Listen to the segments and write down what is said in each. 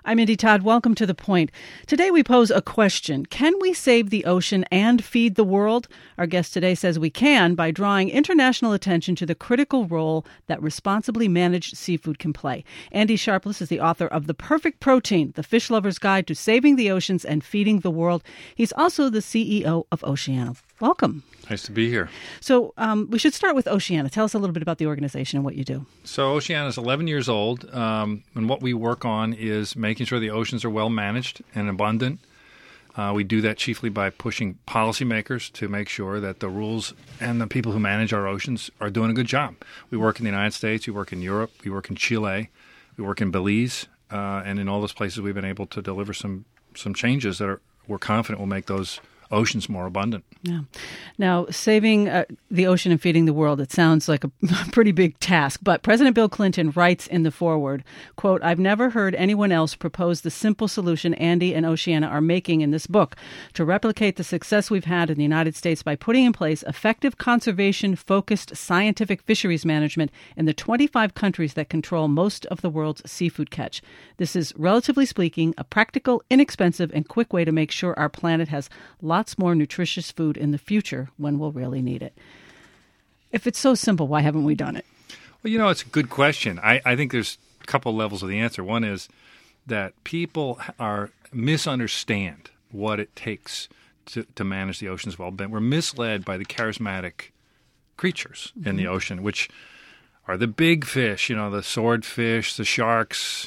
I'm Indy Todd. Welcome to The Point. Today we pose a question. Can we save the ocean and feed the world? Our guest today says we can by drawing international attention to the critical role that responsibly managed seafood can play. Andy Sharpless is the author of The Perfect Protein, The Fish Lover's Guide to Saving the Oceans and Feeding the World. He's also the CEO of Oceana. Welcome. Nice to be here. So we should start with Oceana. Tell us a little bit about the organization and what you do. So Oceana is 11 years old, and what we work on is making sure the oceans are well managed and abundant. We do that chiefly by pushing policymakers to make sure that the rules and the people who manage our oceans are doing a good job. We work in the United States, we work in Europe, we work in Chile, we work in Belize, and in all those places we've been able to deliver some changes that we're confident will make those oceans more abundant. Yeah. Now, saving the ocean and feeding the world, it sounds like a pretty big task. But President Bill Clinton writes in the foreword, quote, "I've never heard anyone else propose the simple solution Andy and Oceana are making in this book to replicate the success we've had in the United States by putting in place effective conservation-focused scientific fisheries management in the 25 countries that control most of the world's seafood catch. This is, relatively speaking, a practical, inexpensive, and quick way to make sure our planet has lots more nutritious food in the future when we'll really need it." If it's so simple, why haven't we done it? Well, it's a good question. I think there's a couple levels of the answer. One is that people misunderstand what it takes to manage the oceans well. We're misled by the charismatic creatures in the ocean, which are the big fish, the swordfish, the sharks,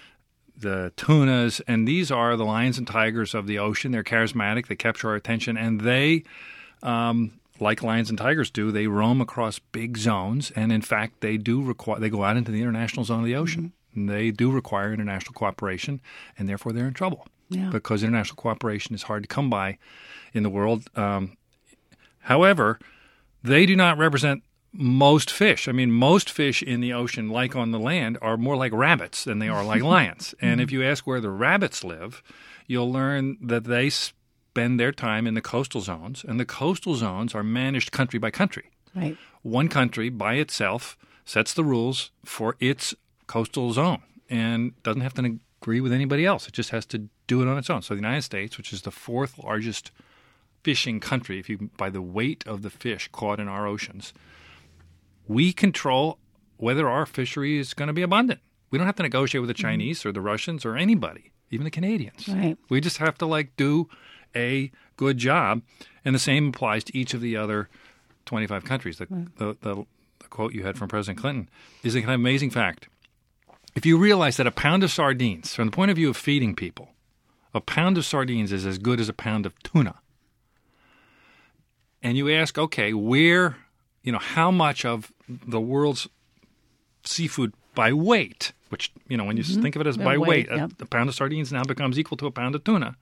the tunas, and these are the lions and tigers of the ocean. They're charismatic. They capture our attention, and they, like lions and tigers do, they roam across big zones, and in fact, they go out into the international zone of the ocean. And they do require international cooperation, and therefore they're in trouble because international cooperation is hard to come by in the world. However, they do not represent most fish. I mean, most fish in the ocean, like on the land, are more like rabbits than they are like lions. And if you ask where the rabbits live, you'll learn that they spend their time in the coastal zones, and the coastal zones are managed country by country. Right. One country by itself sets the rules for its coastal zone and doesn't have to agree with anybody else. It just has to do it on its own. So the United States, which is the fourth largest fishing country, by the weight of the fish caught in our oceans, we control whether our fishery is going to be abundant. We don't have to negotiate with the Chinese or the Russians or anybody, even the Canadians. Right. We just have to do a good job. And the same applies to each of the other 25 countries. The quote you had from President Clinton is a kind of amazing fact. If you realize that a pound of sardines, from the point of view of feeding people, a pound of sardines is as good as a pound of tuna. And you ask, okay, how much of the world's seafood by weight, which, when you think of it as by weight, a pound of sardines now becomes equal to a pound of tuna.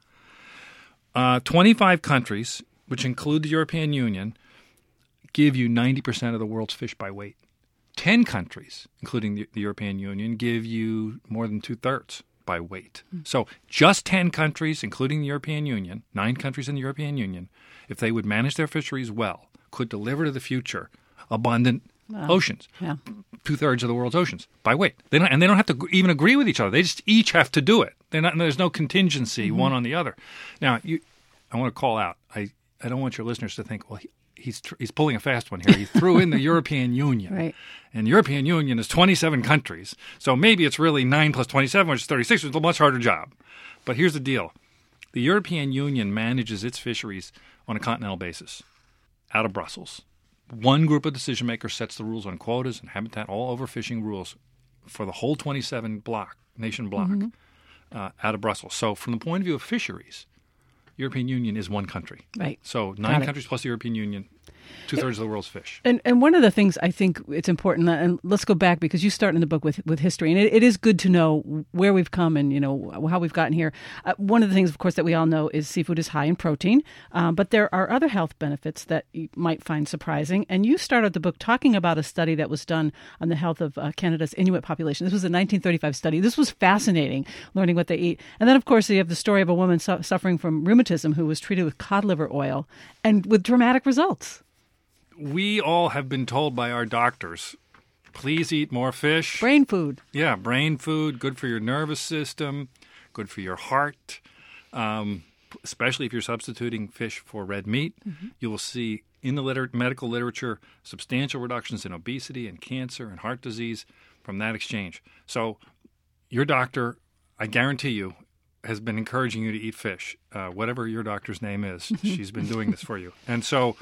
25 countries, which include the European Union, give you 90% of the world's fish by weight. 10 countries, including the European Union, give you more than 2/3 by weight. So just 10 countries, including the European Union, 9 countries in the European Union, if they would manage their fisheries well, could deliver to the future abundant oceans, 2/3 of the world's oceans by weight. They don't have to even agree with each other. They just each have to do it. There's no contingency one on the other. Now, I want to call out. I don't want your listeners to think, well, he's pulling a fast one here. He threw in the European Union, right? And the European Union is 27 countries, so maybe it's really 9 plus 27, which is 36, which is a much harder job. But here's the deal: the European Union manages its fisheries on a continental basis, out of Brussels. One group of decision makers sets the rules on quotas and habitat, all overfishing rules for the whole 27 nation block out of Brussels. So from the point of view of fisheries, European Union is one country. Right. So 9 countries plus the European Union, 2/3 of the world's fish. And one of the things I think it's important, and let's go back because you start in the book with history, and it is good to know where we've come and how we've gotten here. One of the things, of course, that we all know is seafood is high in protein, but there are other health benefits that you might find surprising. And you started the book talking about a study that was done on the health of Canada's Inuit population. This was a 1935 study. This was fascinating, learning what they eat. And then, of course, you have the story of a woman suffering from rheumatism who was treated with cod liver oil and with dramatic results. We all have been told by our doctors, please eat more fish. Brain food. Yeah, brain food, good for your nervous system, good for your heart, especially if you're substituting fish for red meat. You will see in the medical literature substantial reductions in obesity and cancer and heart disease from that exchange. So your doctor, I guarantee you, has been encouraging you to eat fish, whatever your doctor's name is. She's been doing this for you. And so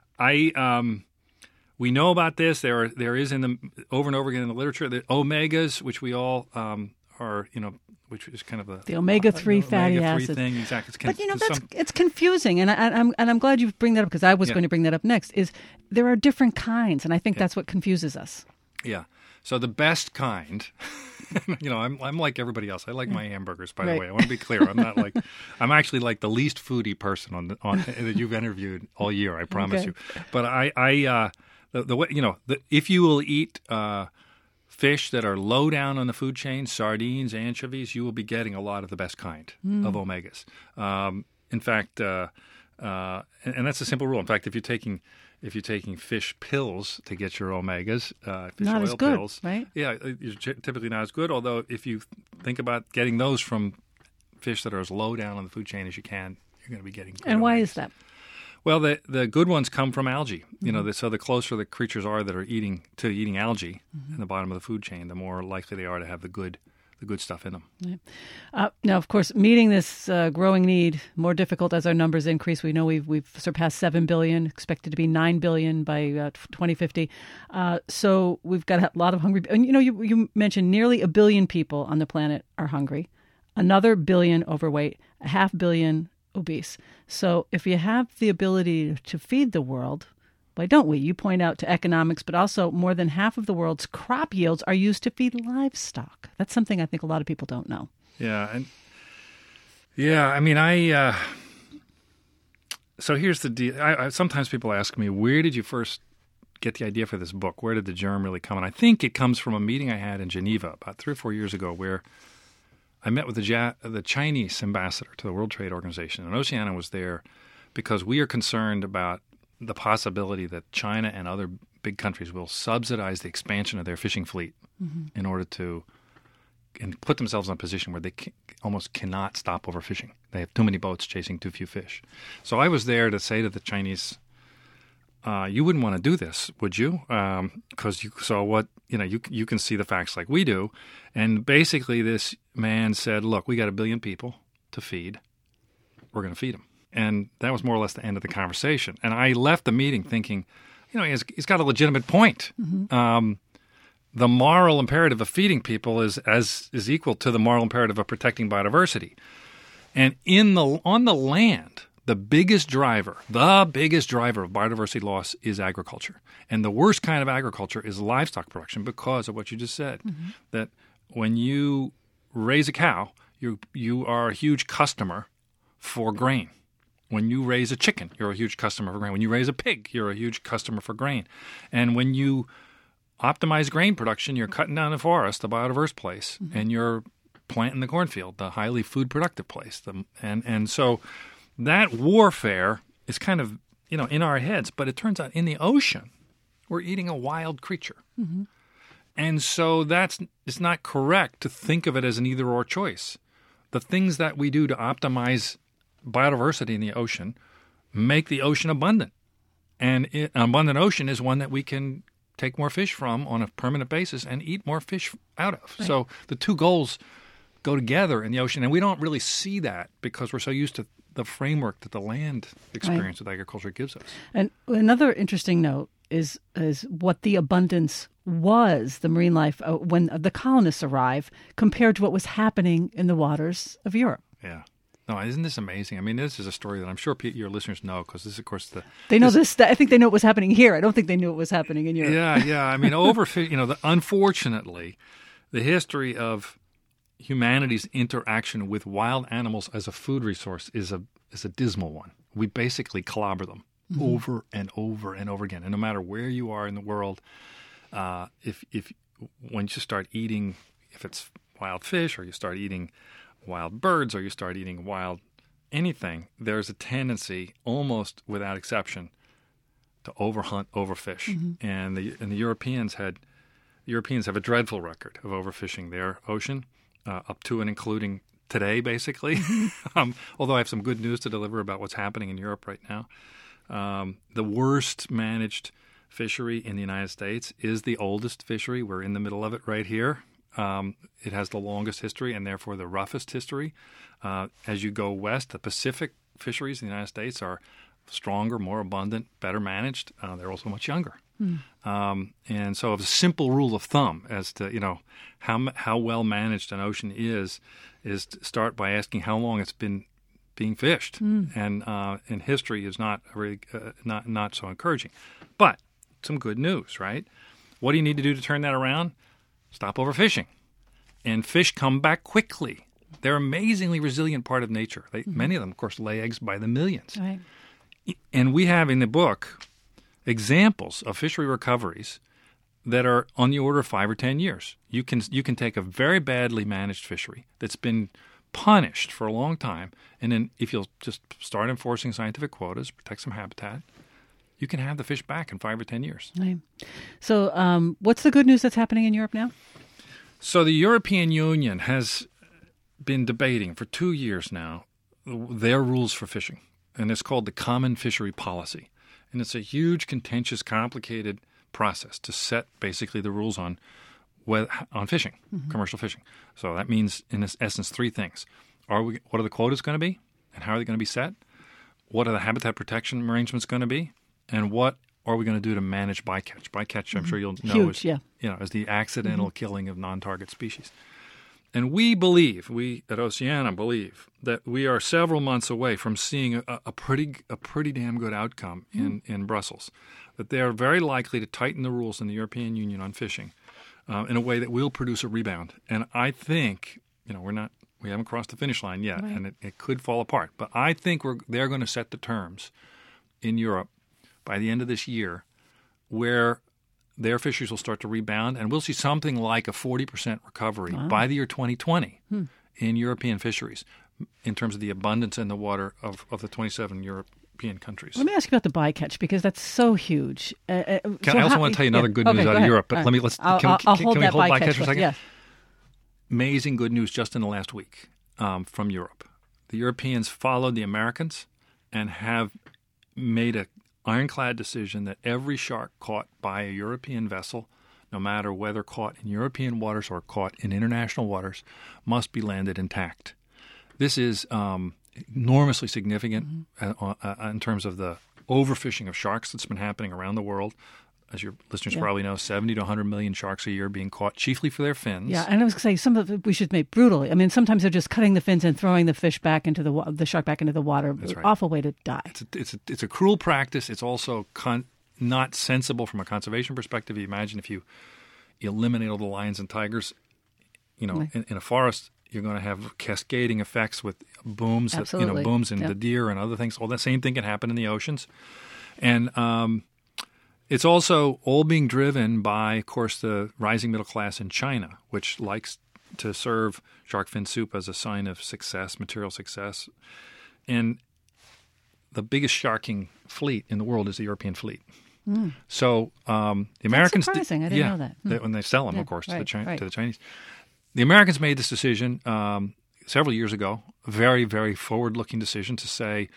we know about this. There is over and over again in the literature, the omegas, which we all are, which is kind of the omega-3 fatty acids thing. Exactly. But it's confusing, and I'm glad you bring that up, because I was going to bring that up next. Is there are different kinds, and I think that's what confuses us. Yeah. So the best kind, I'm like everybody else. I like my hamburgers, by the way. I want to be clear. I'm actually like the least foodie person that you've interviewed all year. I promise you. But the way if you will eat fish that are low down on the food chain, sardines, anchovies, you will be getting a lot of the best kind of omegas. In fact, and that's a simple rule. In fact, if you're taking fish pills to get your omegas, fish not oil as good, pills, right? Yeah, you're typically not as good. Although if you think about getting those from fish that are as low down on the food chain as you can, you're going to be getting good And why omegas. is that? Well, the good ones come from algae. So the closer the creatures are that are eating algae in the bottom of the food chain, the more likely they are to have the good stuff in them. Right. Now, of course, meeting this growing need more difficult as our numbers increase. We know we've surpassed 7 billion, expected to be 9 billion by 2050. So we've got a lot of hungry. And you mentioned nearly 1 billion people on the planet are hungry, another 1 billion overweight, 500 million obese. So if you have the ability to feed the world, why don't we? You point out to economics, but also more than half of the world's crop yields are used to feed livestock. That's something I think a lot of people don't know. Yeah. So here's the deal. Sometimes people ask me, where did you first get the idea for this book? Where did the germ really come? And I think it comes from a meeting I had in Geneva about 3 or 4 years ago, where I met with the Chinese ambassador to the World Trade Organization. And Oceana was there because we are concerned about the possibility that China and other big countries will subsidize the expansion of their fishing fleet in order to put themselves in a position where they almost cannot stop overfishing. They have too many boats chasing too few fish. So I was there to say to the Chinese, you wouldn't want to do this, would you? Because you saw you can see the facts like we do. And basically this man said, look, we got 1 billion people to feed. We're going to feed them. And that was more or less the end of the conversation. And I left the meeting thinking, he's got a legitimate point. The moral imperative of feeding people is equal to the moral imperative of protecting biodiversity. And on the land, the biggest driver of biodiversity loss is agriculture. And the worst kind of agriculture is livestock production because of what you just said. That when you raise a cow, you are a huge customer for grain. When you raise a chicken, you're a huge customer for grain. When you raise a pig, you're a huge customer for grain. And when you optimize grain production, you're cutting down the forest, the biodiverse place, and you're planting the cornfield, the highly food productive place. And so that warfare is kind of, in our heads, but it turns out in the ocean, we're eating a wild creature. And so it's not correct to think of it as an either-or choice. The things that we do to optimize biodiversity in the ocean make the ocean abundant. And an abundant ocean is one that we can take more fish from on a permanent basis and eat more fish out of. Right. So the two goals go together in the ocean, and we don't really see that because we're so used to the framework that the land experience with agriculture gives us. And another interesting note is what the abundance was, the marine life, when the colonists arrived, compared to what was happening in the waters of Europe. Yeah. No, isn't this amazing? I mean, this is a story that I'm sure your listeners know because this is, of course, they know this. I think they know what was happening here. I don't think they knew what was happening in Europe. Yeah. I mean, unfortunately, the history of humanity's interaction with wild animals as a food resource is a dismal one. We basically clobber them over and over and over again. And no matter where you are in the world, if once you start eating, if it's wild fish or you start eating wild birds or you start eating wild anything, there's a tendency, almost without exception, to overhunt, overfish. And the Europeans have a dreadful record of overfishing their ocean, up to and including today, basically. Although I have some good news to deliver about what's happening in Europe right now. The worst managed fishery in the United States is the oldest fishery. We're in the middle of it right here. It has the longest history and therefore the roughest history. As you go west, the Pacific fisheries in the United States are stronger, more abundant, better managed. They're also much younger. And so, a simple rule of thumb as to how well managed an ocean is to start by asking how long it's been being fished, and history is not really not so encouraging. But some good news, right? What do you need to do to turn that around? Stop overfishing, and fish come back quickly. They're an amazingly resilient part of nature. Many of them, of course, lay eggs by the millions. Right. And we have in the book examples of fishery recoveries that are on the order of 5 or 10 years. You can take a very badly managed fishery that's been punished for a long time, and then if you'll just start enforcing scientific quotas, protect some habitat, you can have the fish back in 5 or 10 years. Right. So what's the good news that's happening in Europe now? So the European Union has been debating for 2 years now their rules for fishing, and it's called the Common Fishery Policy. And it's a huge, contentious, complicated process to set basically the rules on fishing, commercial fishing. So that means, in essence, 3 things. What are the quotas going to be, and how are they going to be set? What are the habitat protection arrangements going to be, and what are we going to do to manage bycatch? Bycatch, I'm sure you'll know, is the accidental killing of non-target species. And we at Oceana believe that we are several months away from seeing a pretty damn good outcome in Brussels. That they are very likely to tighten the rules in the European Union on fishing in a way that will produce a rebound. And I think, we haven't crossed the finish line yet, right, and it could fall apart. But I think they're going to set the terms in Europe by the end of this year where their fisheries will start to rebound, and we'll see something like a 40% recovery by the year 2020 in European fisheries in terms of the abundance in the water of the 27 European countries. Let me ask you about the bycatch, because that's so huge. I also want to tell you another good news out of Europe, but can we hold bycatch for a second? Yes. Amazing good news just in the last week from Europe. The Europeans followed the Americans and have made a ironclad decision that every shark caught by a European vessel, no matter whether caught in European waters or caught in international waters, must be landed intact. This is enormously significant in terms of the overfishing of sharks that's been happening around the world. As your listeners probably know, 70 to 100 million sharks a year being caught, chiefly for their fins. Yeah, and I was going to say, some of it we should make brutally. I mean, sometimes they're just cutting the fins and throwing the fish back into the shark back into the water. That's right. Awful way to die. It's a cruel practice. It's also not sensible from a conservation perspective. You imagine if you eliminate all the lions and tigers, in a forest, you're going to have cascading effects with booms, booms in the deer and other things. All that same thing can happen in the oceans, and it's also all being driven by, of course, the rising middle class in China, which likes to serve shark fin soup as a sign of success, material success. And the biggest sharking fleet in the world is the European fleet. So the Americans... That's surprising. I didn't know that. When they sell them, of course, to the Chinese. The Americans made this decision several years ago, a very, very forward-looking decision to say,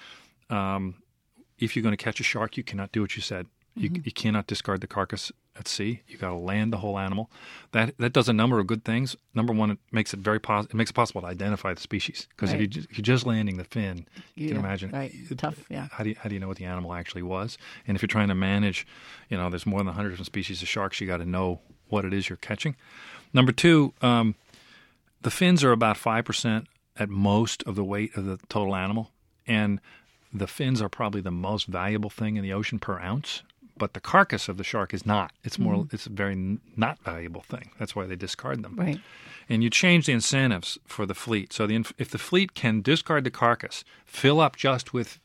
if you're going to catch a shark, you cannot do what you said. You cannot discard the carcass at sea. You got to land the whole animal. That does a number of good things. Number one, it makes it it makes it possible to identify the species, because if you're just landing the fin, you can imagine tough. Yeah. How do you know what the animal actually was? And if you're trying to manage, there's more than 100 different species of sharks. You got to know what it is you're catching. Number two, the fins are about 5% at most of the weight of the total animal, and the fins are probably the most valuable thing in the ocean per ounce. But the carcass of the shark is not. It's more. It's a very not valuable thing. That's why they discard them. Right. And you change the incentives for the fleet. So if the fleet can discard the carcass, fill up just with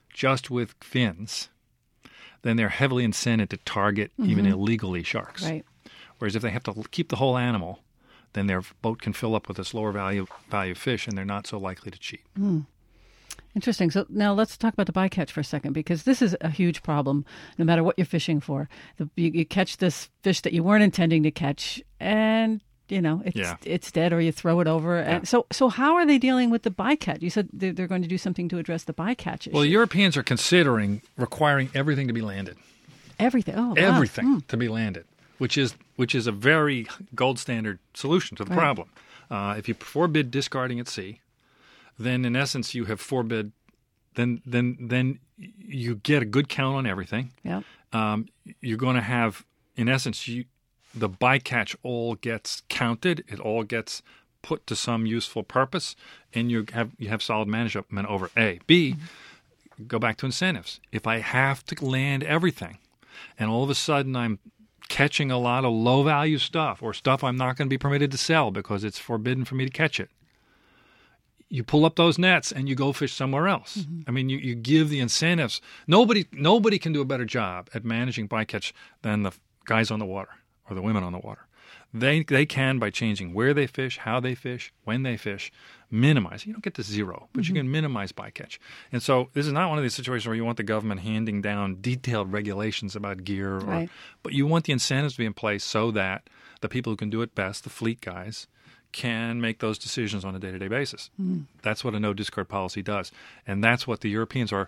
fins, then they're heavily incented to target even illegally sharks. Right. Whereas if they have to keep the whole animal, then their boat can fill up with this lower value fish, and they're not so likely to cheat. Interesting. So now let's talk about the bycatch for a second, because this is a huge problem no matter what you're fishing for. You catch this fish that you weren't intending to catch, and it's dead, or you throw it over. Yeah. And so how are they dealing with the bycatch? You said they're going to do something to address the bycatch issue. Well, Europeans are considering requiring everything to be landed. Everything. Oh, wow. Everything to be landed, which is a very gold standard solution to the problem. If you forbid discarding at sea, then in essence you have forbid. Then you get a good count on everything. Yeah. You're going to have, in essence, the bycatch all gets counted. It all gets put to some useful purpose, and you have solid management over A. B. Go back to incentives. If I have to land everything, and all of a sudden I'm catching a lot of low-value stuff or stuff I'm not going to be permitted to sell because it's forbidden for me to catch it, you pull up those nets and you go fish somewhere else. Mm-hmm. I mean, you give the incentives. Nobody can do a better job at managing bycatch than the guys on the water or the women on the water. They can, by changing where they fish, how they fish, when they fish, minimize. You don't get to zero, but you can minimize bycatch. And so this is not one of these situations where you want the government handing down detailed regulations about gear, but you want the incentives to be in place so that the people who can do it best, the fleet guys, can make those decisions on a day-to-day basis. That's what a no-discard policy does. And that's what the Europeans are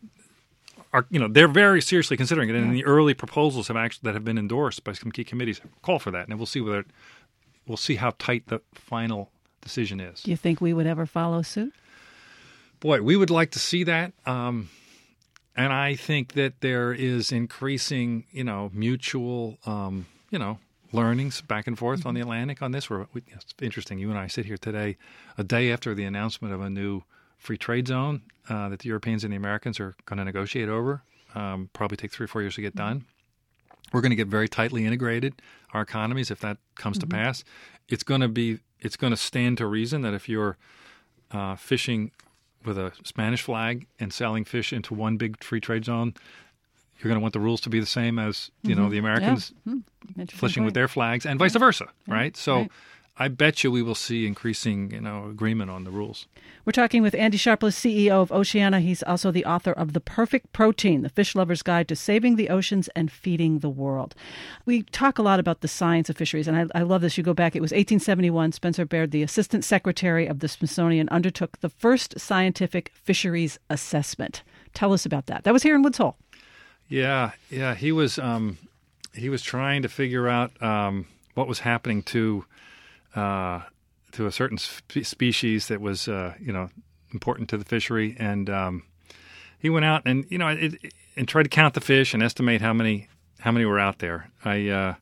they're very seriously considering it. And the early proposals that have been endorsed by some key committees call for that. And we'll see how tight the final decision is. Do you think we would ever follow suit? Boy, we would like to see that. And I think that there is increasing, mutual, learnings back and forth on the Atlantic on this. It's interesting. You and I sit here today, a day after the announcement of a new free trade zone that the Europeans and the Americans are going to negotiate over. Probably take 3 or 4 years to get done. We're going to get very tightly integrated, our economies, if that comes to pass. It's going to stand to reason that if you're fishing with a Spanish flag and selling fish into one big free trade zone, you're going to want the rules to be the same as the Americans fishing with their flags, and vice versa, right? So I bet you we will see increasing agreement on the rules. We're talking with Andy Sharpless, CEO of Oceana. He's also the author of The Perfect Protein, The Fish Lover's Guide to Saving the Oceans and Feeding the World. We talk a lot about the science of fisheries, and I love this. You go back, it was 1871, Spencer Baird, the Assistant Secretary of the Smithsonian, undertook the first scientific fisheries assessment. Tell us about that. That was here in Woods Hole. Yeah. He was trying to figure out what was happening to a certain species that was important to the fishery, and he went out and and tried to count the fish and estimate how many were out there. And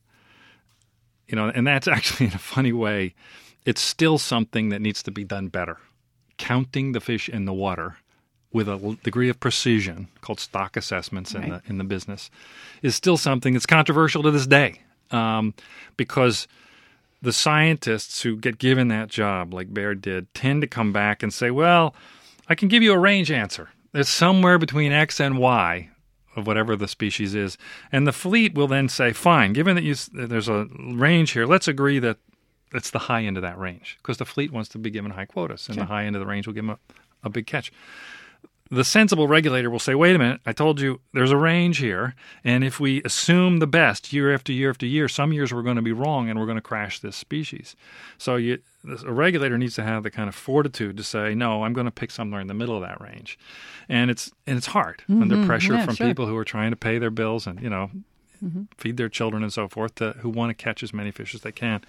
that's actually, in a funny way, it's still something that needs to be done better. Counting the fish in the water with a degree of precision, called stock assessments in the business, is still something that's controversial to this day, because the scientists who get given that job, like Baird did, tend to come back and say, well, I can give you a range answer. It's somewhere between X and Y of whatever the species is. And the fleet will then say, fine, given that there's a range here, let's agree that it's the high end of that range, because the fleet wants to be given high quotas, and the high end of the range will give them a big catch. The sensible regulator will say, wait a minute, I told you there's a range here, and if we assume the best year after year after year, some years we're going to be wrong and we're going to crash this species. So a regulator needs to have the kind of fortitude to say, no, I'm going to pick somewhere in the middle of that range. And it's hard under pressure from people who are trying to pay their bills and, feed their children and so forth, who want to catch as many fish as they can.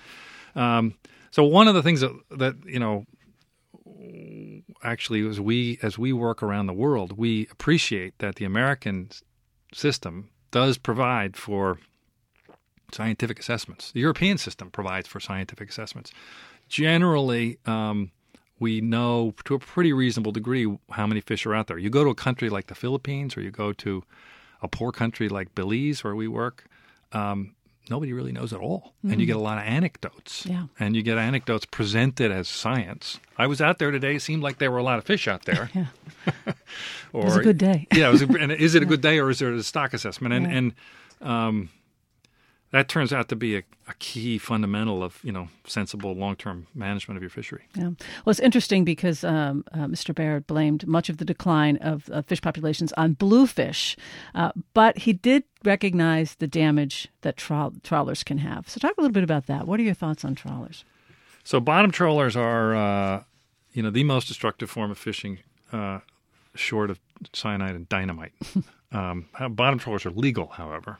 So one of the things that actually, as we work around the world, we appreciate that the American system does provide for scientific assessments. The European system provides for scientific assessments. Generally, we know to a pretty reasonable degree how many fish are out there. You go to a country like the Philippines, or you go to a poor country like Belize, where we work, nobody really knows at all. And you get a lot of anecdotes. Yeah. And you get anecdotes presented as science. I was out there today. It seemed like there were a lot of fish out there. It was a good day. And is it a good day, or is there a stock assessment? And that turns out to be a key fundamental of, sensible long-term management of your fishery. Yeah. Well, it's interesting because Mr. Baird blamed much of the decline of fish populations on bluefish, but he did recognize the damage that trawlers can have. So talk a little bit about that. What are your thoughts on trawlers? So bottom trawlers are, the most destructive form of fishing, short of cyanide and dynamite. Bottom trawlers are legal, however.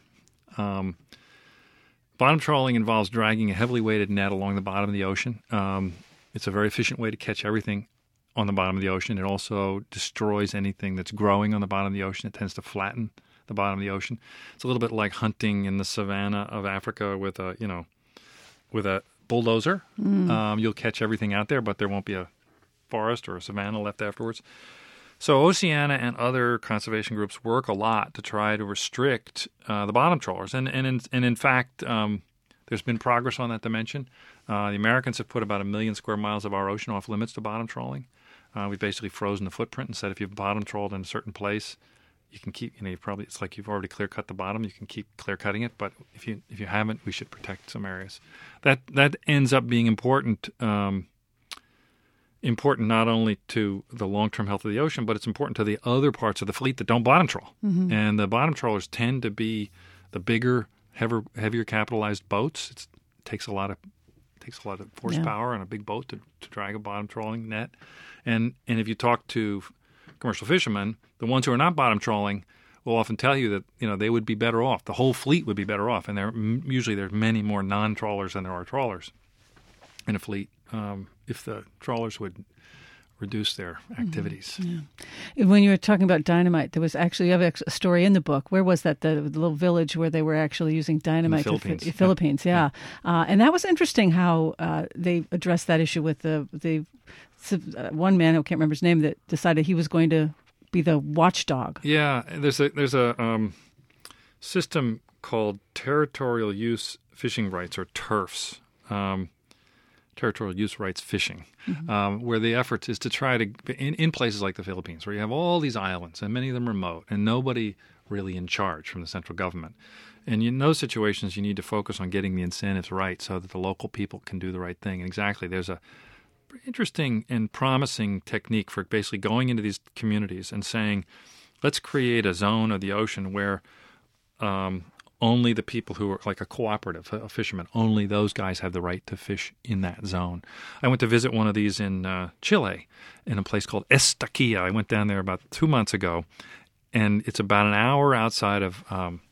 Bottom trawling involves dragging a heavily weighted net along the bottom of the ocean. It's a very efficient way to catch everything on the bottom of the ocean. It also destroys anything that's growing on the bottom of the ocean. It tends to flatten the bottom of the ocean. It's a little bit like hunting in the savanna of Africa with a bulldozer. You'll catch everything out there, but there won't be a forest or a savanna left afterwards. So Oceana and other conservation groups work a lot to try to restrict the bottom trawlers, and in fact, there's been progress on that dimension. The Americans have put about 1 million square miles of our ocean off limits to bottom trawling. We've basically frozen the footprint and said if you've bottom trawled in a certain place, you can keep. It's like you've already clear cut the bottom. You can keep clear cutting it, but if you haven't, we should protect some areas. That ends up being important. Important not only to the long-term health of the ocean, but it's important to the other parts of the fleet that don't bottom trawl. Mm-hmm. And the bottom trawlers tend to be the bigger, heavier capitalized boats. It takes a lot of horsepower on a big boat to drag a bottom trawling net. And if you talk to commercial fishermen, the ones who are not bottom trawling will often tell you that they would be better off. The whole fleet would be better off. And usually there's many more non-trawlers than there are trawlers in a fleet. If the trawlers would reduce their activities. Yeah. When you were talking about dynamite, you have a story in the book. Where was that? The little village where they were actually using dynamite? In the Philippines. Philippines, yeah. And that was interesting how they addressed that issue with the one man, I can't remember his name, that decided he was going to be the watchdog. Yeah, there's a system called territorial use fishing rights, or TURFs. Territorial use rights fishing, where the effort is to try to, in places like the Philippines, where you have all these islands and many of them remote and nobody really in charge from the central government. And in those situations, you need to focus on getting the incentives right so that the local people can do the right thing. And exactly, there's a interesting and promising technique for basically going into these communities and saying, let's create a zone of the ocean where only the people who are like a cooperative, a fisherman, only those guys have the right to fish in that zone. I went to visit one of these in Chile, in a place called Estaquia. I went down there about 2 months ago, and it's about an hour outside of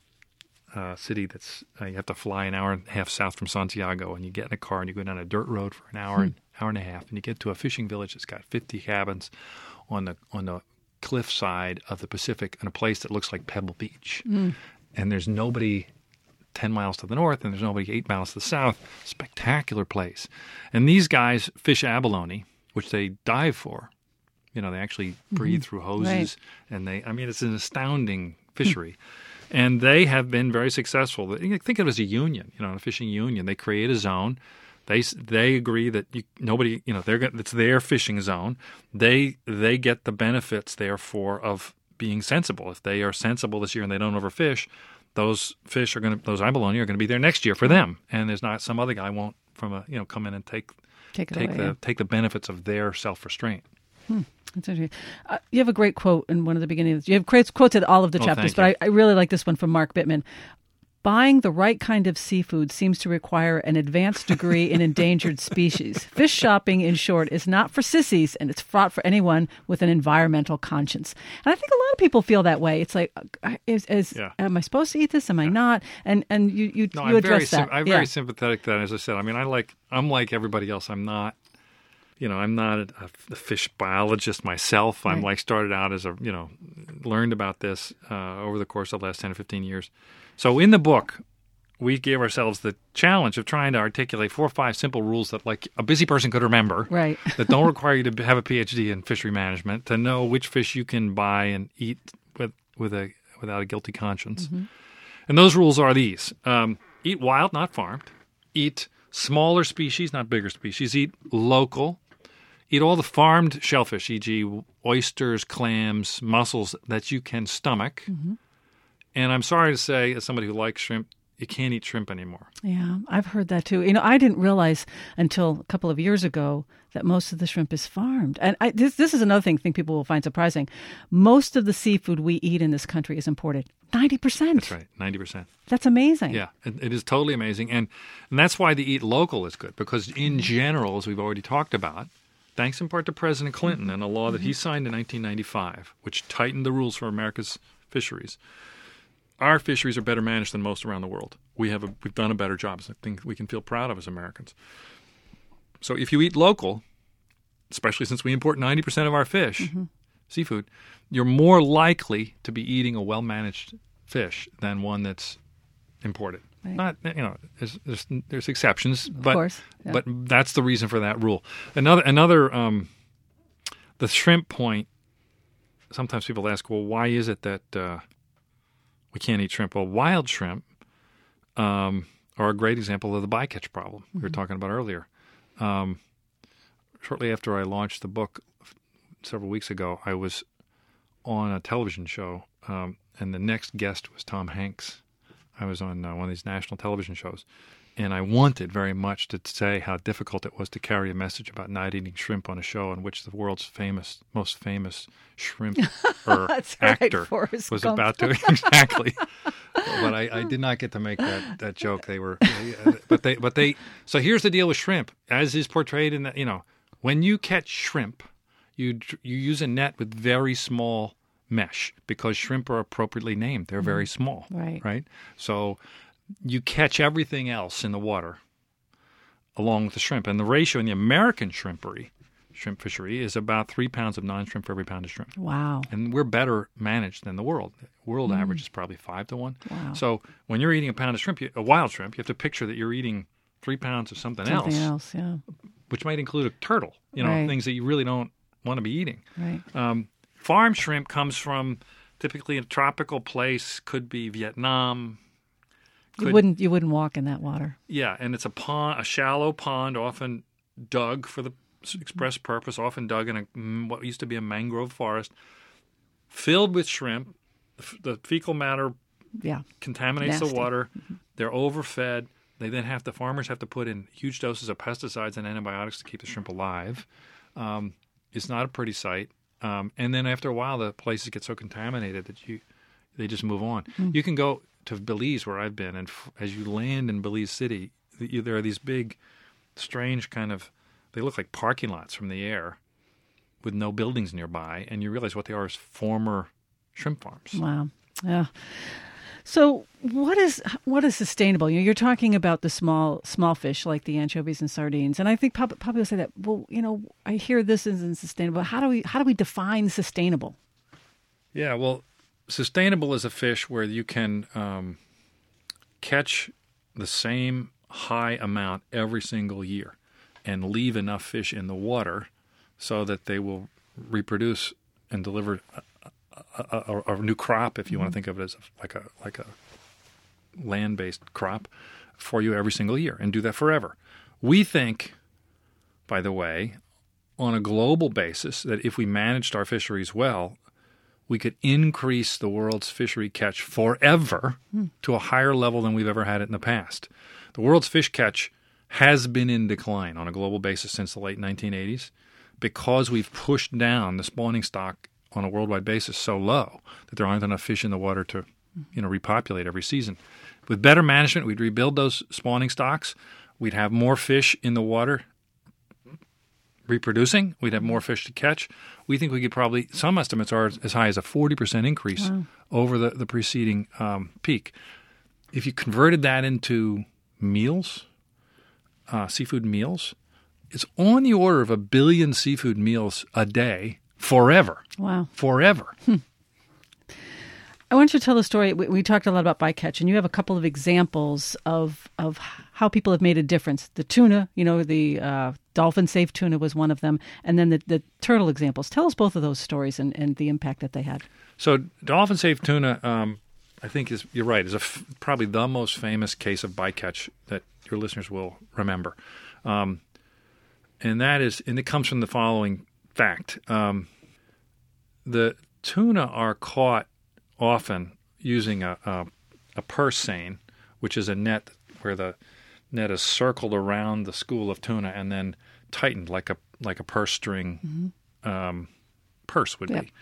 a city that's you have to fly an hour and a half south from Santiago, and you get in a car and you go down a dirt road for an hour and a half, and you get to a fishing village that's got 50 cabins on the cliff side of the Pacific in a place that looks like Pebble Beach. And there's nobody 10 miles to the north, and there's nobody 8 miles to the south. Spectacular place. And these guys fish abalone, which they dive for. They actually breathe through hoses. Right. And it's an astounding fishery. And they have been very successful. Think of it as a union, a fishing union. They create a zone. They agree that nobody, it's their fishing zone. They get the benefits, therefore, of being sensible. If they are sensible this year and they don't overfish, those abalone are going to be there next year for them. And there's not some other guy won't come in and take the benefits of their self-restraint. That's interesting. You have a great quote in one of the beginnings. You have quotes in all of the chapters, but I really like this one from Mark Bittman. Buying the right kind of seafood seems to require an advanced degree in endangered species. Fish shopping, in short, is not for sissies, and it's fraught for anyone with an environmental conscience. And I think a lot of people feel that way. It's like, am I supposed to eat this? Am I not? And you address that. I'm very sympathetic to that. As I said, I'm like everybody else. I'm not a fish biologist myself. I'm started out as learned about this over the course of the last 10 or 15 years. So in the book, we gave ourselves the challenge of trying to articulate 4 or 5 simple rules that a busy person could remember, right? That don't require you to have a PhD in fishery management to know which fish you can buy and eat without a guilty conscience. And those rules are these. Eat wild, not farmed. Eat smaller species, not bigger species. Eat local. Eat all the farmed shellfish, e.g. oysters, clams, mussels that you can stomach. And I'm sorry to say, as somebody who likes shrimp, you can't eat shrimp anymore. Yeah, I've heard that too. I didn't realize until a couple of years ago that most of the shrimp is farmed. And this is another thing people will find surprising. Most of the seafood we eat in this country is imported. 90%. That's right, 90%. That's amazing. Yeah, it is totally amazing. And that's why the eat local is good, because in general, as we've already talked about, thanks in part to President Clinton and a law that he signed in 1995, which tightened the rules for America's fisheries, our fisheries are better managed than most around the world. We've done a better job. It's a thing we can feel proud of as Americans. So if you eat local, especially since we import 90% of our fish, seafood, you're more likely to be eating a well-managed fish than one that's imported. Right. Not, there's exceptions, but of course, yeah. But that's the reason for that rule. Another the shrimp point. Sometimes people ask, well, why is it that we can't eat shrimp? Well, wild shrimp are a great example of the bycatch problem we were talking about earlier. Shortly after I launched the book several weeks ago, I was on a television show, and the next guest was Tom Hanks. I was on one of these national television shows, and I wanted very much to say how difficult it was to carry a message about not eating shrimp on a show in which the world's most famous shrimp actor was about to exactly. But I did not get to make that joke. But they. So here's the deal with shrimp, as is portrayed in that. When you catch shrimp, you use a net with very small mesh because shrimp are appropriately named. They're very small, right? So you catch everything else in the water along with the shrimp. And the ratio in the American shrimp fishery is about 3 pounds of non-shrimp for every pound of shrimp. Wow. And we're better managed than the world. The world average is probably 5 to 1. Wow. So when you're eating a pound of shrimp, a wild shrimp, you have to picture that you're eating 3 pounds of something else, yeah. Which might include a turtle, things that you really don't want to be eating. Right. Farm shrimp comes from typically a tropical place, could be Vietnam. You wouldn't walk in that water. Yeah, and it's a shallow pond, often dug for the express purpose, often dug in what used to be a mangrove forest, filled with shrimp. The fecal matter contaminates the water. They're overfed. The farmers have to put in huge doses of pesticides and antibiotics to keep the shrimp alive. It's not a pretty sight. And then after a while, the places get so contaminated that they just move on. You can go to Belize, where I've been, and as you land in Belize City, there are these big, strange they look like parking lots from the air with no buildings nearby, and you realize what they are is former shrimp farms. Wow. Yeah. So what is sustainable? You're talking about the small fish like the anchovies and sardines, and I think probably will say that. Well, I hear this isn't sustainable. How do we define sustainable? Yeah, well, sustainable is a fish where you can catch the same high amount every single year and leave enough fish in the water so that they will reproduce and deliver a new crop, if you want to think of it as like a land-based crop, for you every single year, and do that forever. We think, by the way, on a global basis, that if we managed our fisheries well, we could increase the world's fishery catch forever to a higher level than we've ever had it in the past. The world's fish catch has been in decline on a global basis since the late 1980s because we've pushed down the spawning stock on a worldwide basis so low that there aren't enough fish in the water to repopulate every season. With better management, we'd rebuild those spawning stocks. We'd have more fish in the water reproducing. We'd have more fish to catch. We think we could probably, some estimates are as high as a 40% increase over the preceding peak. If you converted that into meals, seafood meals, it's on the order of 1 billion seafood meals a day forever. Wow. Forever. I want you to tell the story. We talked a lot about bycatch, and you have a couple of examples of how people have made a difference. The tuna, the dolphin-safe tuna was one of them, and then the turtle examples. Tell us both of those stories and the impact that they had. So dolphin-safe tuna, I think you're right, is probably the most famous case of bycatch that your listeners will remember. And it comes from the following fact. The tuna are caught often using a purse seine, which is a net where the net is circled around the school of tuna and then tightened like a purse string purse would be.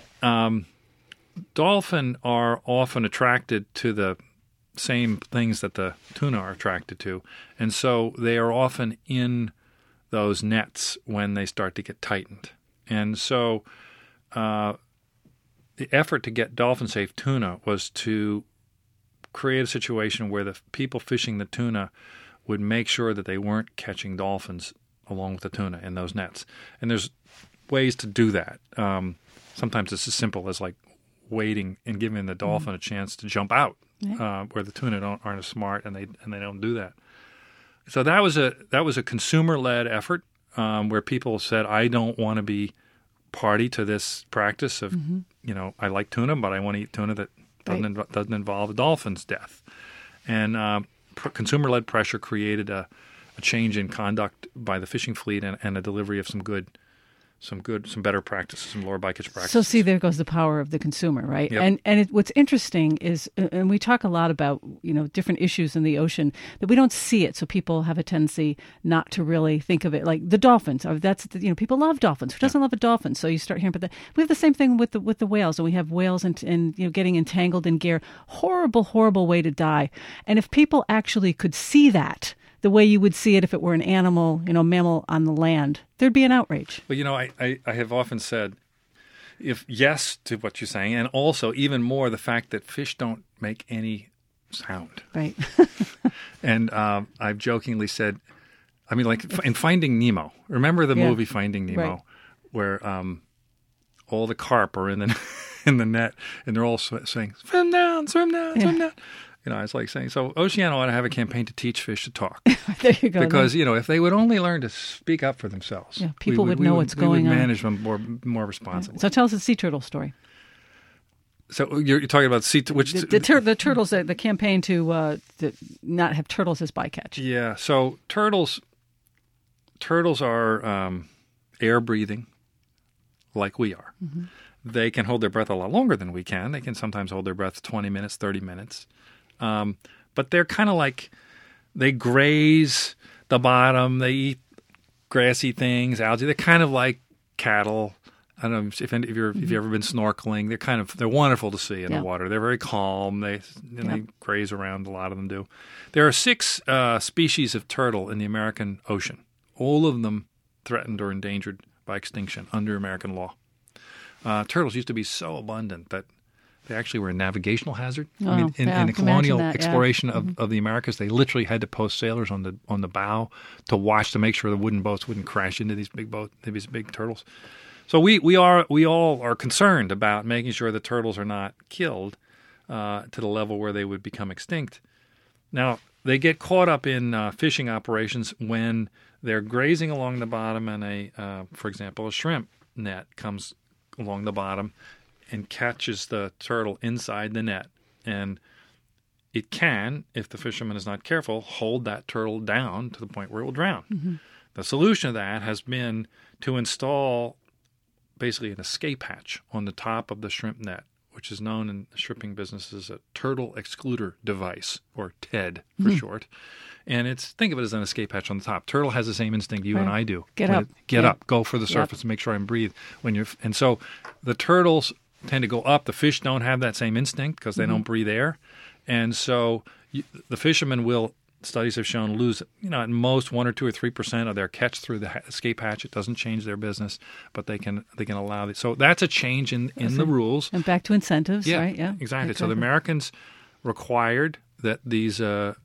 Dolphin are often attracted to the same things that the tuna are attracted to, and so they are often in those nets when they start to get tightened. And so the effort to get dolphin-safe tuna was to create a situation where the people fishing the tuna would make sure that they weren't catching dolphins along with the tuna in those nets. And there's ways to do that. Sometimes it's as simple as like waiting and giving the dolphin a chance to jump out, where the tuna aren't as smart and they don't do that. So that was a consumer-led effort where people said, I don't want to be party to this practice of, I like tuna, but I want to eat tuna that doesn't involve a dolphin's death. And consumer-led pressure created a change in conduct by the fishing fleet and a delivery of some better practices, some lower bycatch practices. So see, there goes the power of the consumer, right? Yep. And what's interesting is, and we talk a lot about, different issues in the ocean that we don't see it. So people have a tendency not to really think of it like the dolphins. People love dolphins. Who doesn't love a dolphin? So you start hearing about that. We have the same thing with the whales, and we have whales and getting entangled in gear. Horrible, horrible way to die. And if people actually could see that the way you would see it if it were an animal, mammal on the land, there'd be an outrage. Well, I have often said, if yes to what you're saying, and also even more the fact that fish don't make any sound. Right. And I've jokingly said, like in Finding Nemo. Remember the movie Finding Nemo, right, where all the carp are in the net, and they're all saying, "Swim down, swim down, swim down." It's like saying, so Oceana ought to have a campaign to teach fish to talk. There you go. Because, if they would only learn to speak up for themselves, people would know what's going on. We would manage them more responsibly. Right. So tell us the sea turtle story. So you're talking about the turtles, the campaign to not have turtles as bycatch. Yeah. So turtles are air breathing, like we are. Mm-hmm. They can hold their breath a lot longer than we can. They can sometimes hold their breath 20 minutes, 30 minutes. But they're kind of like, they graze the bottom. They eat grassy things, algae. They're kind of like cattle. I don't know if you've ever been snorkeling. They're wonderful to see in the water. They're very calm. They graze around. A lot of them do. There are 6 species of turtle in the American ocean. All of them threatened or endangered by extinction under American law. Turtles used to be so abundant that they actually were a navigational hazard. In the colonial exploration of the Americas, they literally had to post sailors on the bow to watch to make sure the wooden boats wouldn't crash into these big turtles. So we all are concerned about making sure the turtles are not killed to the level where they would become extinct. Now, they get caught up in fishing operations when they're grazing along the bottom and for example, a shrimp net comes along the bottom and catches the turtle inside the net. And it can, if the fisherman is not careful, hold that turtle down to the point where it will drown. Mm-hmm. The solution to that has been to install basically an escape hatch on the top of the shrimp net, which is known in the shrimping business as a turtle excluder device, or TED for short. And think of it as an escape hatch on the top. Turtle has the same instinct you and I do. Get up, go for the surface, and make sure I can breathe. And so the turtles tend to go up. The fish don't have that same instinct because they don't breathe air. And so the fishermen will, studies have shown, lose at most 1 or 2 or 3% of their catch through the escape hatch. It doesn't change their business, but they can allow it. So that's a change in the rules. And back to incentives, right? Yeah, exactly. So the Americans required that these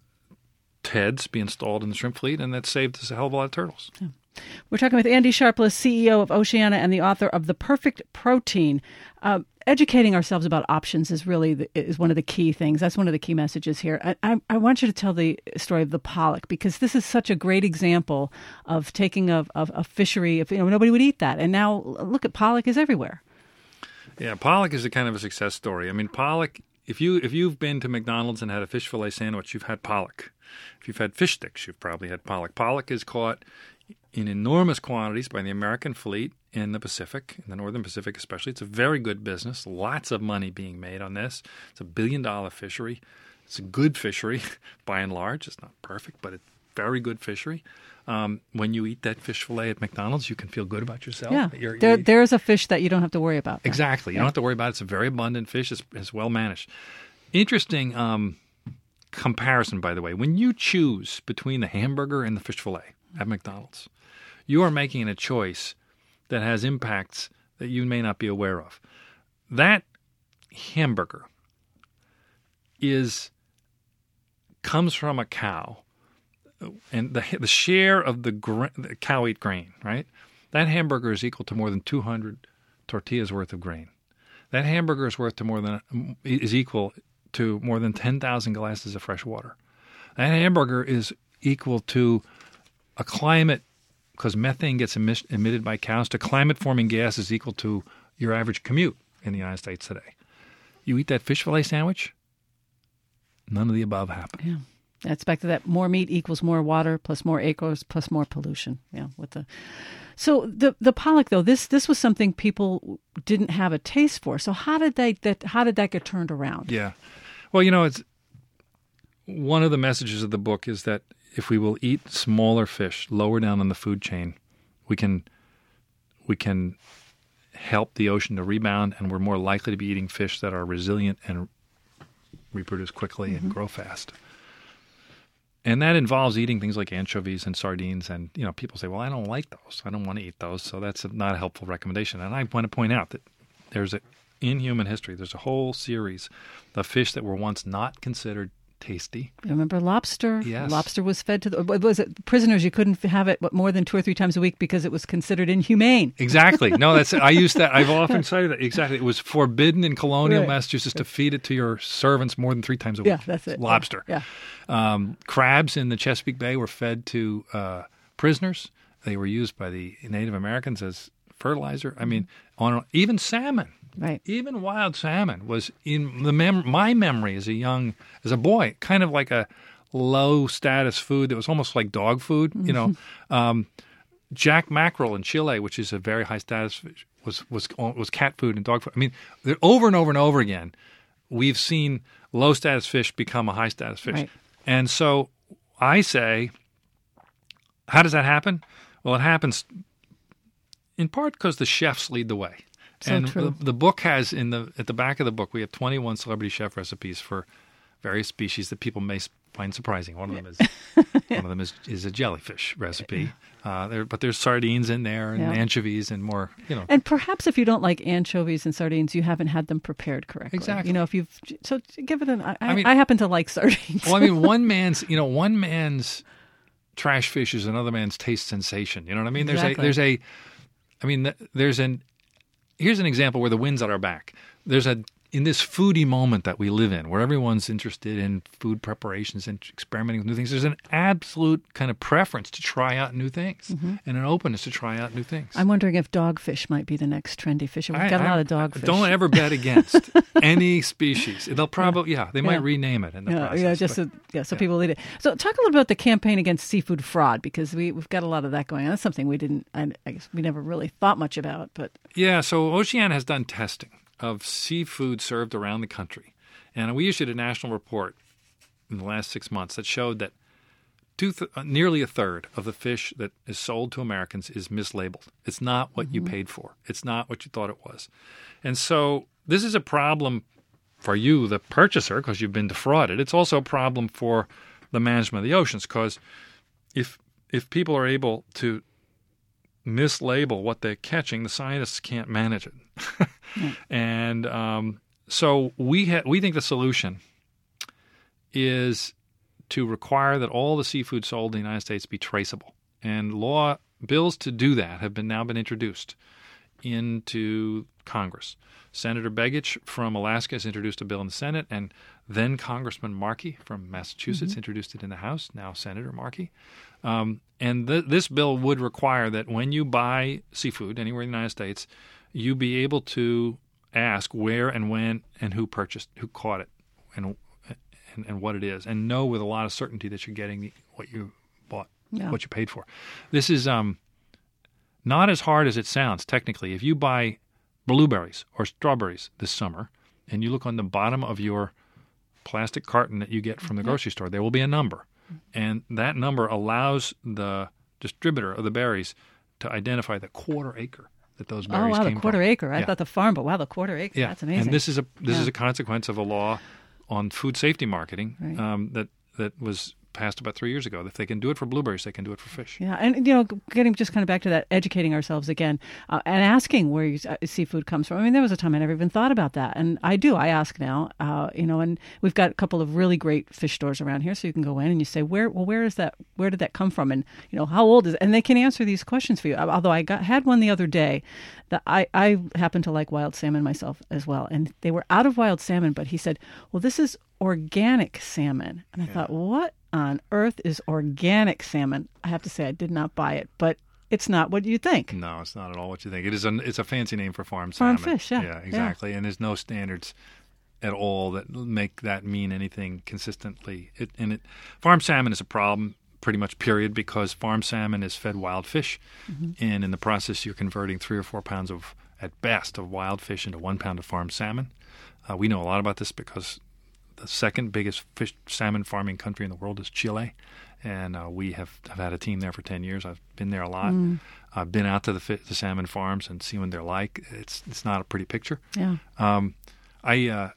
TEDs be installed in the shrimp fleet, and that saved us a hell of a lot of turtles. Yeah. We're talking with Andy Sharpless, CEO of Oceana and the author of The Perfect Protein. Educating ourselves about options is really is one of the key things. That's one of the key messages here. I want you to tell the story of the pollock, because this is such a great example of taking a fishery. Nobody would eat that, and now look at pollock is everywhere. Yeah, pollock is a kind of a success story. I mean, pollock. If you've been to McDonald's and had a fish fillet sandwich, you've had pollock. If you've had fish sticks, you've probably had pollock. Pollock is caught in enormous quantities by the American fleet in the Pacific, in the northern Pacific especially. It's a very good business. Lots of money being made on this. It's a $1 billion fishery. It's a good fishery by and large. It's not perfect, but it's very good fishery. When you eat that fish fillet at McDonald's, you can feel good about yourself. Yeah, there's a fish that you don't have to worry about. Exactly. You don't have to worry about it. It's a very abundant fish. It's well managed. Interesting comparison, by the way. When you choose between the hamburger and the fish fillet at McDonald's, you are making a choice that has impacts that you may not be aware of. That hamburger comes from a cow, and the share of the cow eat grain, right? That hamburger is equal to more than 200 tortillas worth of grain. That hamburger is equal to more than 10,000 glasses of fresh water. That hamburger is equal to a climate, because methane gets emitted by cows, to climate-forming gas is equal to your average commute in the United States today. You eat that fish fillet sandwich, none of the above happen. Yeah. That's back to that more meat equals more water plus more acres plus more pollution. Yeah. So the pollock, though, this was something people didn't have a taste for. So how did that get turned around? Yeah. Well, it's one of the messages of the book is that if we will eat smaller fish lower down on the food chain, we can help the ocean to rebound, and we're more likely to be eating fish that are resilient and reproduce quickly and grow fast. And that involves eating things like anchovies and sardines. And, people say, well, I don't like those. I don't want to eat those. So that's not a helpful recommendation. And I want to point out that in human history, there's a whole series of fish that were once not considered tasty. Remember lobster? Yes. Lobster was fed to prisoners. You couldn't have it more than 2 or 3 times a week because it was considered inhumane. Exactly. No, I used that. I've often cited that. Exactly. It was forbidden in colonial Massachusetts to feed it to your servants more than 3 times a week. Yeah, that's it. Lobster. Yeah. Crabs in the Chesapeake Bay were fed to prisoners. They were used by the Native Americans as fertilizer. I mean, even salmon. Right. Even wild salmon was in my memory as a boy, kind of like a low status food that was almost like dog food. Jack mackerel in Chile, which is a very high status fish, was cat food and dog food. I mean, over and over and over again, we've seen low status fish become a high status fish. Right. And so I say, how does that happen? Well, it happens in part because the chefs lead the way. So and true. The book has at the back of the book, we have 21 celebrity chef recipes for various species that people may find surprising. One of them is a jellyfish recipe. But there's sardines in there and anchovies and more. And perhaps if you don't like anchovies and sardines, you haven't had them prepared correctly. Exactly. So give it I happen to like sardines. Well, I mean, one man's trash fish is another man's taste sensation. You know what I mean? Exactly. Here's an example where the wind's at our back. In this foodie moment that we live in, where everyone's interested in food preparations and experimenting with new things, there's an absolute kind of preference to try out new things and an openness to try out new things. I'm wondering if dogfish might be the next trendy fish. We've got a lot of dogfish. Don't ever bet against any species. They'll probably, they might rename it in the process. So people eat it. So talk a little about the campaign against seafood fraud, because we've got a lot of that going on. That's something I guess we never really thought much about. But yeah, so Oceana has done testing of seafood served around the country. And we issued a national report in the last 6 months that showed that nearly a third of the fish that is sold to Americans is mislabeled. It's not what you paid for. It's not what you thought it was. And so this is a problem for you, the purchaser, because you've been defrauded. It's also a problem for the management of the oceans, because if people are able to mislabel what they're catching, the scientists can't manage it. And so we think the solution is to require that all the seafood sold in the United States be traceable. And bills to do that have now been introduced into Congress. Senator Begich from Alaska has introduced a bill in the Senate, and then Congressman Markey from Massachusetts introduced it in the House, now Senator Markey. And this bill would require that when you buy seafood anywhere in the United States, you be able to ask where and when and who caught it, and what it is, and know with a lot of certainty that you're getting what you bought, what you paid for. This is not as hard as it sounds technically. If you buy blueberries or strawberries this summer, and you look on the bottom of your plastic carton that you get from the grocery store, there will be a number. And that number allows the distributor of the berries to identify the quarter acre that those berries came from. The quarter acre. I thought the farm, but the quarter acre. Yeah. That's amazing. And this is a consequence of a law on food safety marketing that was passed about 3 years ago. If they can do it for blueberries, they can do it for fish. Yeah, and getting just kind of back to that, educating ourselves again and asking where seafood comes from. I mean, there was a time I never even thought about that, and I do. I ask now, and we've got a couple of really great fish stores around here, so you can go in and you say, where is that? Where did that come from? And how old is it? And they can answer these questions for you. Although I had one the other day that I happen to like wild salmon myself as well, and they were out of wild salmon, but he said, well, this is organic salmon, and I thought, what on earth is organic salmon? I have to say I did not buy it, but it's not what you think. No, it's not at all what you think. It's a fancy name for farm salmon. Farm fish, yeah. Yeah, exactly. Yeah. And there's no standards at all that make that mean anything consistently. Farm salmon is a problem pretty much, period, because farm salmon is fed wild fish, and in the process you're converting 3 or 4 pounds at best of wild fish into 1 pound of farm salmon. We know a lot about this because the second biggest fish salmon farming country in the world is Chile, and we have had a team there for 10 years. I've been there a lot. I've been out to the salmon farms and seen what they're like. It's not a pretty picture. Yeah. I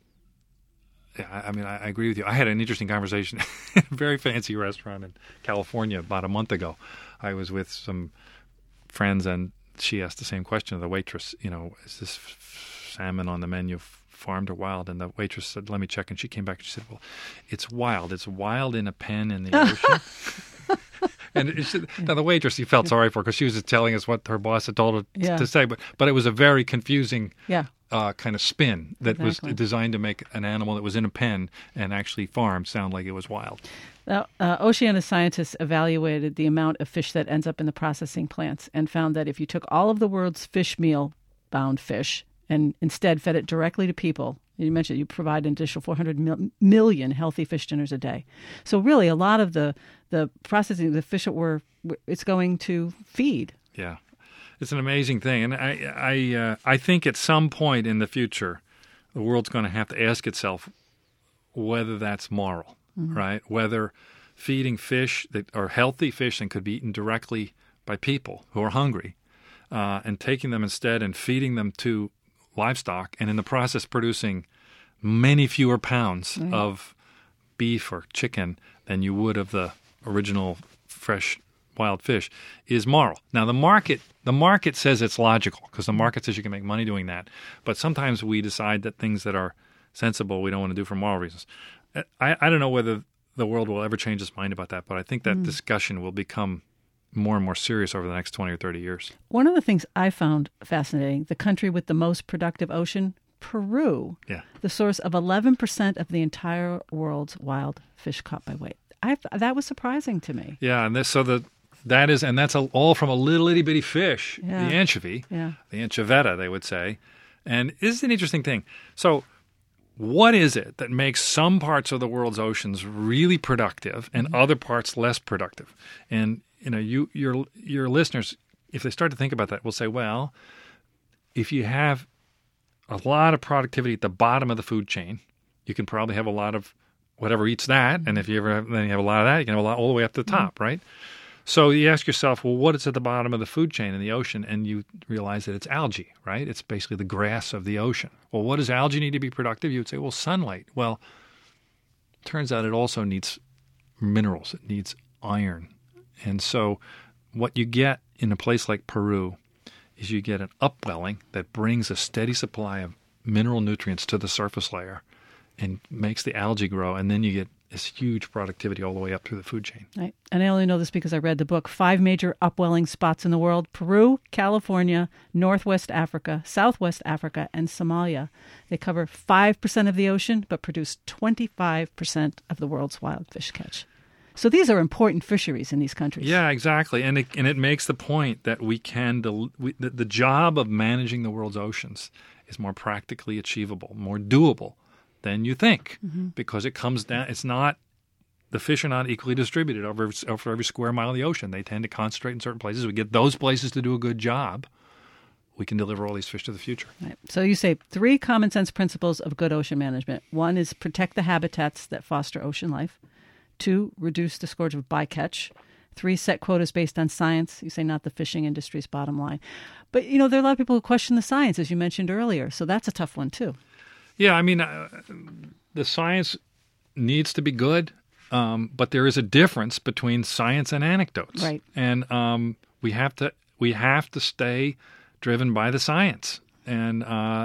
agree with you. I had an interesting conversation in a very fancy restaurant in California about a month ago. I was with some friends, and she asked the same question of the waitress. Is this salmon on the menu farmed or wild? And the waitress said, let me check. And she came back and she said, well, it's wild. It's wild in a pen in the ocean. And now the waitress, you felt sorry for her because she was just telling us what her boss had told her to say. But it was a very confusing kind of spin that was designed to make an animal that was in a pen and actually farmed sound like it was wild. Now, Oceana scientists evaluated the amount of fish that ends up in the processing plants and found that if you took all of the world's fish meal-bound fish and instead fed it directly to people, you mentioned you provide an additional 400 million healthy fish dinners a day. So really, a lot of the processing of the fish that it's going to feed. Yeah, it's an amazing thing, and I think at some point in the future, the world's going to have to ask itself whether that's moral, right? Whether feeding fish that are healthy fish and could be eaten directly by people who are hungry, and taking them instead and feeding them to livestock, and in the process producing many fewer pounds of beef or chicken than you would of the original fresh wild fish, is moral. Now the market says it's logical because the market says you can make money doing that. But sometimes we decide that things that are sensible we don't want to do for moral reasons. I don't know whether the world will ever change its mind about that, but I think that discussion will become more and more serious over the next 20 or 30 years. One of the things I found fascinating, the country with the most productive ocean, Peru, the source of 11% of the entire world's wild fish caught by weight. That was surprising to me. Yeah, and that's all from a little itty bitty fish, the anchovy, the anchoveta, they would say. And this is an interesting thing. So what is it that makes some parts of the world's oceans really productive and other parts less productive? And your listeners, if they start to think about that, will say, well, if you have a lot of productivity at the bottom of the food chain, you can probably have a lot of whatever eats that, and if you have a lot of that, you can have a lot all the way up to the top, right? So you ask yourself, well, what is at the bottom of the food chain in the ocean? And you realize that it's algae, right? It's basically the grass of the ocean. Well, what does algae need to be productive? You would say, well, sunlight. Well, turns out it also needs minerals. It needs iron. And so what you get in a place like Peru is you get an upwelling that brings a steady supply of mineral nutrients to the surface layer and makes the algae grow, and then you get this huge productivity all the way up through the food chain. Right. And I only know this because I read the book. 5 major upwelling spots in the world: Peru, California, Northwest Africa, Southwest Africa, and Somalia. They cover 5% of the ocean, but produce 25% of the world's wild fish catch. So these are important fisheries in these countries. Yeah, exactly. And it makes the point that the job of managing the world's oceans is more practically achievable, more doable than you think, because it comes down. It's not, the fish are not equally distributed over every square mile of the ocean. They tend to concentrate in certain places. We get those places to do a good job. we can deliver all these fish to the future. Right. So you say 3 common sense principles of good ocean management. 1 is protect the habitats that foster ocean life. 2, reduce the scourge of bycatch. 3, set quotas based on science. You say not the fishing industry's bottom line. But, there are a lot of people who question the science, as you mentioned earlier. So that's a tough one, too. Yeah, I mean, the science needs to be good, but there is a difference between science and anecdotes. Right. And we have to stay driven by the science. And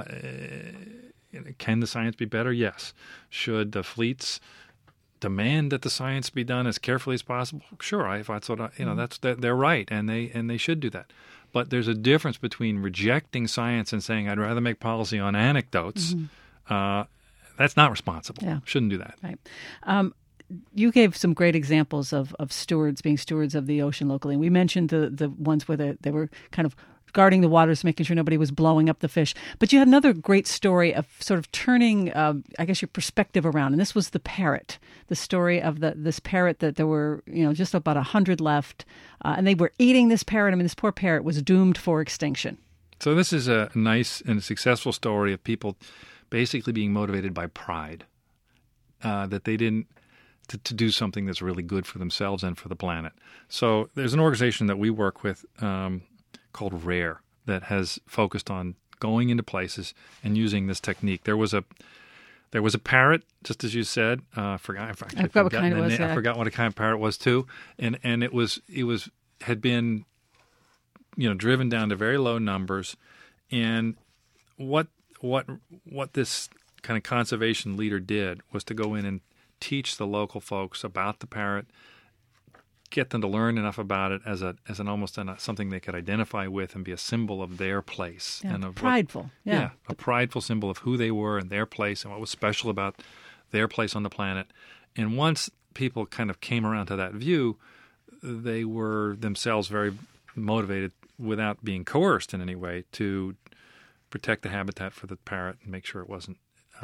can the science be better? Yes. Should the fleets demand that the science be done as carefully as possible? Sure. That's what they're right, and they should do that. But there's a difference between rejecting science and saying I'd rather make policy on anecdotes. That's not responsible. Yeah. Shouldn't do that. Right. You gave some great examples of stewards being stewards of the ocean locally. And we mentioned the ones where they were kind of guarding the waters, making sure nobody was blowing up the fish. But you had another great story of sort of turning, your perspective around. And this was the parrot, the story of this parrot that there were, just about 100 left. And they were eating this parrot. I mean, this poor parrot was doomed for extinction. So this is a nice and successful story of people basically being motivated by pride, that they didn't to do something that's really good for themselves and for the planet. So there's an organization that we work with called RARE that has focused on going into places and using this technique. There was a parrot, just as you said. I forgot what kind it was. I forgot what kind of parrot it was too, and it had been driven down to very low numbers, and what this kind of conservation leader did was to go in and teach the local folks about the parrot, get them to learn enough about it as an almost something they could identify with and be a symbol of their place. Yeah, and prideful. A prideful symbol of who they were and their place and what was special about their place on the planet. And once people kind of came around to that view, they were themselves very motivated without being coerced in any way to protect the habitat for the parrot and make sure it wasn't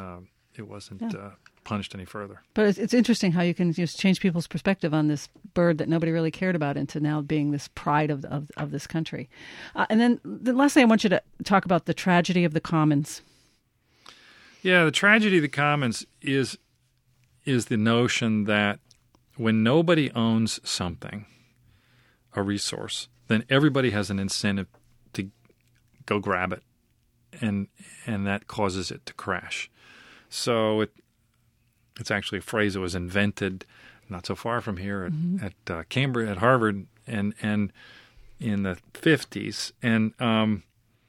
punished any further. But it's interesting how you can just change people's perspective on this bird that nobody really cared about into now being this pride of this country. And then lastly, I want you to talk about the tragedy of the commons. Yeah, the tragedy of the commons is the notion that when nobody owns something, a resource, then everybody has an incentive to go grab it, and that causes it to crash. So it's actually a phrase that was invented not so far from here at Cambridge, at Harvard, and in the 50s, and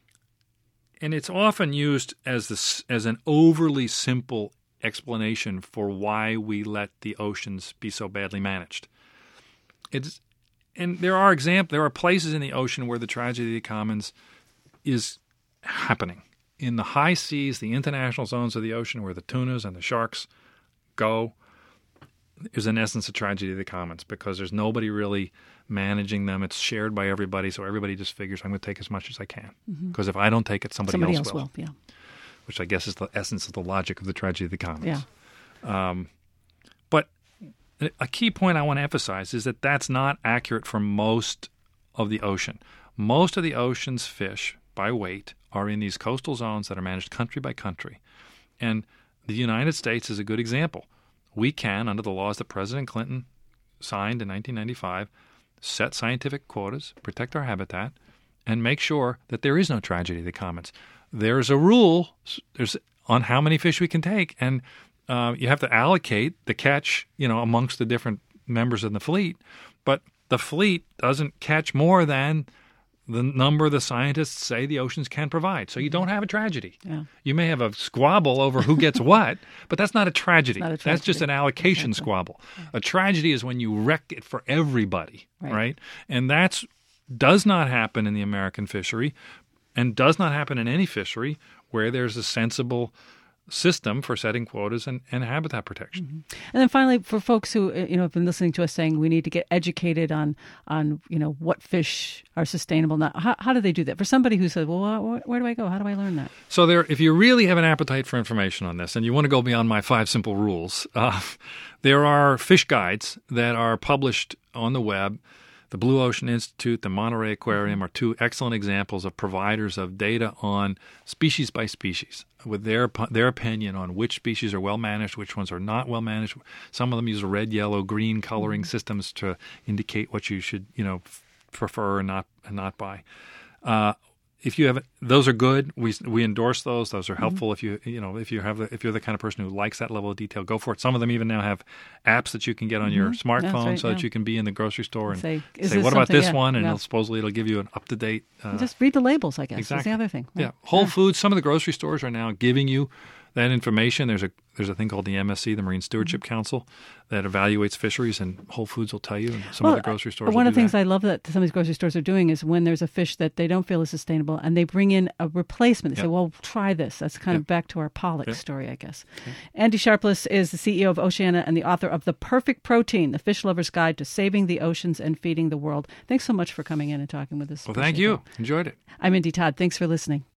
it's often used as an overly simple explanation for why we let the oceans be so badly managed. And there are places in the ocean where the tragedy of the commons is happening. In the high seas, the international zones of the ocean where the tunas and the sharks go, is in essence a tragedy of the commons because there's nobody really managing them. It's shared by everybody, so everybody just figures, I'm going to take as much as I can. Because if I don't take it, somebody else will. Yeah. Which I guess is the essence of the logic of the tragedy of the commons. Yeah. But a key point I want to emphasize is that that's not accurate for most of the ocean. Most of the ocean's fish, by weight, are in these coastal zones that are managed country by country. And the United States is a good example. We can, under the laws that President Clinton signed in 1995, set scientific quotas, protect our habitat, and make sure that there is no tragedy of the commons. There's a rule on how many fish we can take, and you have to allocate the catch, amongst the different members of the fleet. But the fleet doesn't catch more than the number the scientists say the oceans can provide. So you don't have a tragedy. Yeah. You may have a squabble over who gets what, but that's not a tragedy. That's just an allocation squabble. A tragedy is when you wreck it for everybody, right? And that does not happen in the American fishery and does not happen in any fishery where there's a sensible system for setting quotas and habitat protection. Mm-hmm. And then finally, for folks who have been listening to us saying we need to get educated on what fish are sustainable now, how do they do that? For somebody who says, well, where do I go? How do I learn that? So if you really have an appetite for information on this and you want to go beyond my 5 simple rules, there are fish guides that are published on the web The Blue Ocean Institute, the Monterey Aquarium are two excellent examples of providers of data on species by species, with their opinion on which species are well managed, which ones are not well managed. Some of them use red, yellow, green coloring systems to indicate what you should, prefer and not buy. If you have, those are good. We endorse those. Those are helpful. If you're the kind of person who likes that level of detail, go for it. Some of them even now have apps that you can get on your smartphone, that you can be in the grocery store and say what about this one? And supposedly it'll give you an up to date. Just read the labels, I guess. Exactly. Is the other thing. Right? Yeah, Whole Foods. Some of the grocery stores are now giving you that information. There's a thing called the MSC, the Marine Stewardship Council, that evaluates fisheries, and Whole Foods will tell you, and some of the grocery stores One will of the things I love that some of these grocery stores are doing is when there's a fish that they don't feel is sustainable, and they bring in a replacement. They say, well, try this. That's kind of back to our pollock story, I guess. Okay. Andy Sharpless is the CEO of Oceana and the author of The Perfect Protein, The Fish Lover's Guide to Saving the Oceans and Feeding the World. Thanks so much for coming in and talking with us. Well, thank you. Enjoyed it. I'm Indy Todd. Thanks for listening.